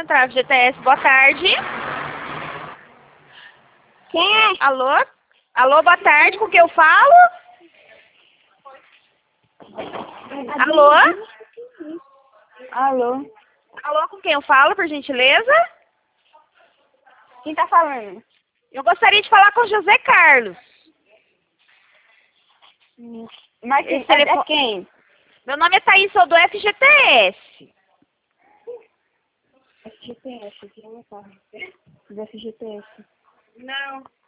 Central FGTS, boa tarde. Quem é? Alô? Alô, boa tarde, com quem eu falo? Alô? Alô? Alô, com quem eu falo, por gentileza? Quem tá falando? Eu gostaria de falar com o José Carlos. Mas Esse é telefone- quem? Meu nome é Thaís, sou do FGTS. FGTS, aqui é meu carro. Do FGTS. Não.